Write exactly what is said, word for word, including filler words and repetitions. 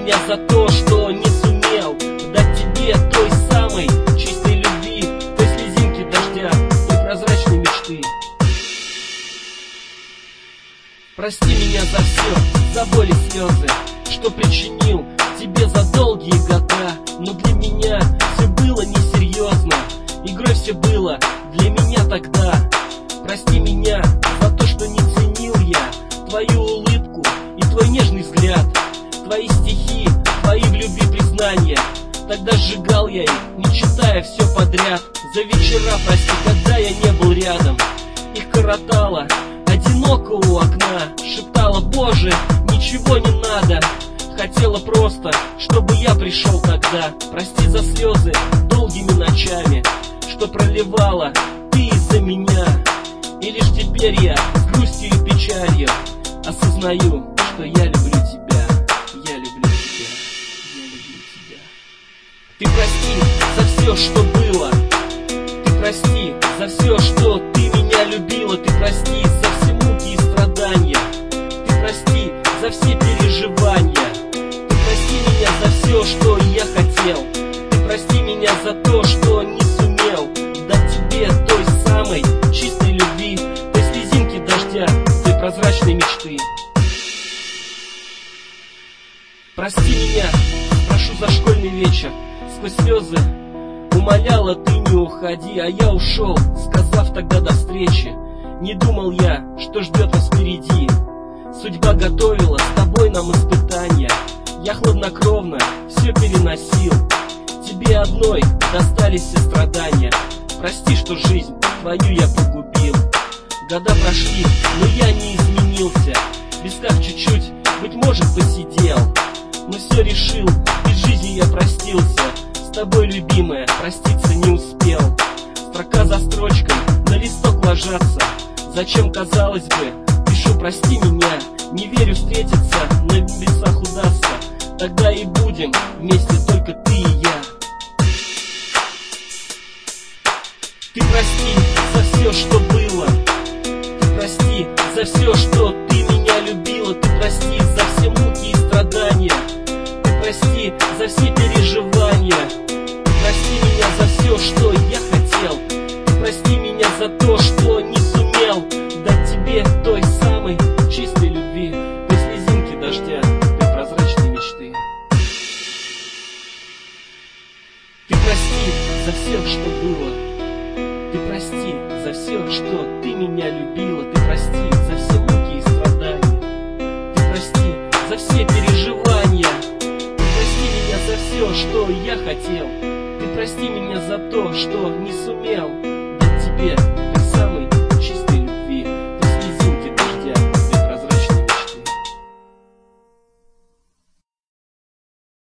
меня за то, что не сумел дать тебе той самой чистой любви, той слезинки дождя, той прозрачной мечты. Прости меня за все, за боль и слезы, что причинил тебе за долгие года. Но для меня все было несерьезно, игрой все было для меня тогда. Прости меня за то, что не ценил я твою улыбку и твой нежный взгляд, твои стихи, твои в любви признания. Тогда сжигал я их, не читая все подряд. За вечера, прости, когда я не был рядом. Их коротала одиноко у окна, шептала: Боже, ничего не надо. Хотела просто, чтобы я пришел тогда. Прости за слезы долгими ночами, что проливала ты из-за меня. И лишь теперь я с грустью и печалью осознаю, что я люблю тебя, я люблю тебя, я люблю тебя. Ты прости за все, что было, ты прости за все, что ты меня любила. Ты прости за все муки и страдания, ты прости за все переживания. Ты прости меня за все, что я хотел, ты прости меня за то, что не сумел дать тебе той самой чистой любви, той слезинки дождя, той прозрачной мечты. Прости меня, прошу за школьный вечер. Сквозь слезы умоляла: ты не уходи. А я ушел, сказав тогда до встречи. Не думал я, что ждет нас впереди. Судьба готовила с тобой нам испытания. Я хладнокровно все переносил. Тебе одной достались все страдания. Прости, что жизнь твою я погубил. Года прошли, но я не изменился. В висках чуть-чуть, быть может, посидел. Но все решил, из жизни я простился. С тобой, любимая, проститься не успел. Строка за строчкой на листок ложатся. Зачем, казалось бы, пишу: прости меня. Не верю, встретиться на небесах удастся. Тогда и будем вместе только ты и я. Ты прости за все, что было, ты прости за все, что ты меня любила. Ты прости за все муки и страдания, ты прости за все переживания. Ты прости меня за все, что я хотел, ты прости меня за то, что не сумел дать тебе той самой чистой любви, той слезинки дождя, той прозрачной мечты. Ты прости за все, что было, ты прости за все, что ты меня любила. Ты прости за все муки и страдания, ты прости за все переживания. Ты прости меня за все, что я хотел, ты прости меня за то, что не сумел дать тебе